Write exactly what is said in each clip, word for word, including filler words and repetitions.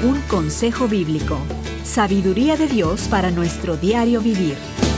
Un consejo bíblico. Sabiduría de Dios para nuestro diario vivir.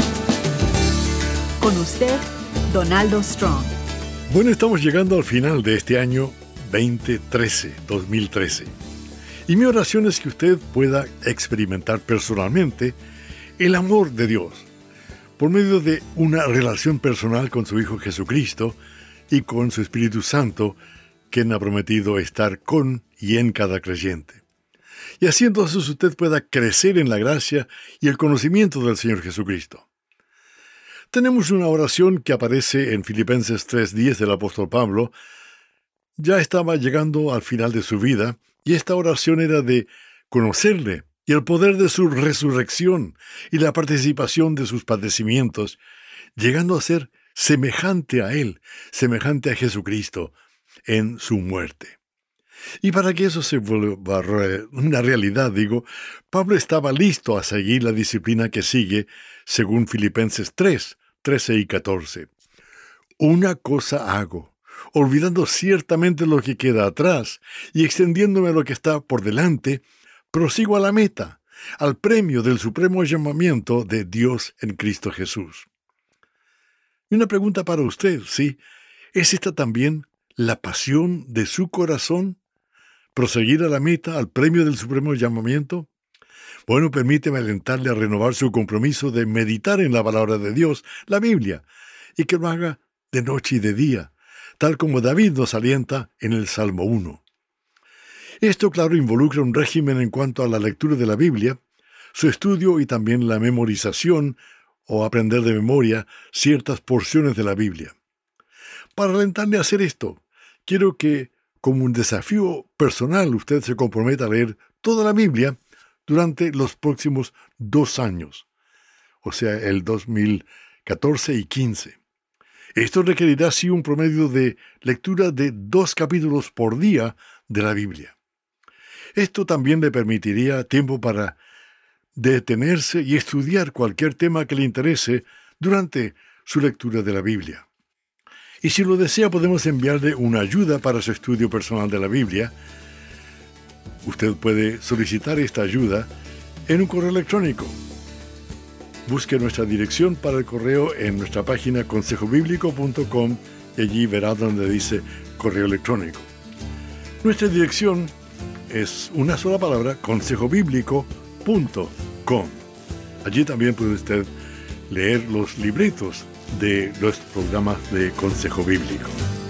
Con usted, Donaldo Strong. Bueno, estamos llegando al final de este año veinte trece, dos mil trece. Y mi oración es que usted pueda experimentar personalmente el amor de Dios por medio de una relación personal con su Hijo Jesucristo y con su Espíritu Santo, quien ha prometido estar con y en cada creyente. Y así entonces usted pueda crecer en la gracia y el conocimiento del Señor Jesucristo. Tenemos una oración que aparece en Filipenses tres diez del apóstol Pablo. Ya estaba llegando al final de su vida, y esta oración era de conocerle y el poder de su resurrección y la participación de sus padecimientos, llegando a ser semejante a Él, semejante a Jesucristo en su muerte. Y para que eso se vuelva una realidad, digo, Pablo estaba listo a seguir la disciplina que sigue según Filipenses tres, trece y catorce. Una cosa hago, olvidando ciertamente lo que queda atrás y extendiéndome a lo que está por delante, prosigo a la meta, al premio del supremo llamamiento de Dios en Cristo Jesús. Y una pregunta para usted, ¿sí? ¿Es esta también la pasión de su corazón? ¿Proseguir a la meta, al premio del supremo llamamiento? Bueno, permíteme alentarle a renovar su compromiso de meditar en la palabra de Dios, la Biblia, y que lo haga de noche y de día, tal como David nos alienta en el Salmo uno. Esto, claro, involucra un régimen en cuanto a la lectura de la Biblia, su estudio y también la memorización o aprender de memoria ciertas porciones de la Biblia. Para alentarle a hacer esto, quiero que, como un desafío personal, usted se comprometa a leer toda la Biblia durante los próximos dos años, o sea, el dos mil catorce y quince. Esto requerirá sí un promedio de lectura de dos capítulos por día de la Biblia. Esto también le permitiría tiempo para detenerse y estudiar cualquier tema que le interese durante su lectura de la Biblia. Y si lo desea, podemos enviarle una ayuda para su estudio personal de la Biblia. Usted puede solicitar esta ayuda en un correo electrónico. Busque nuestra dirección para el correo en nuestra página consejo bíblico punto com y allí verá donde dice correo electrónico. Nuestra dirección es una sola palabra, consejo bíblico punto com. Allí también puede usted leer los libretos de los programas de Consejo Bíblico.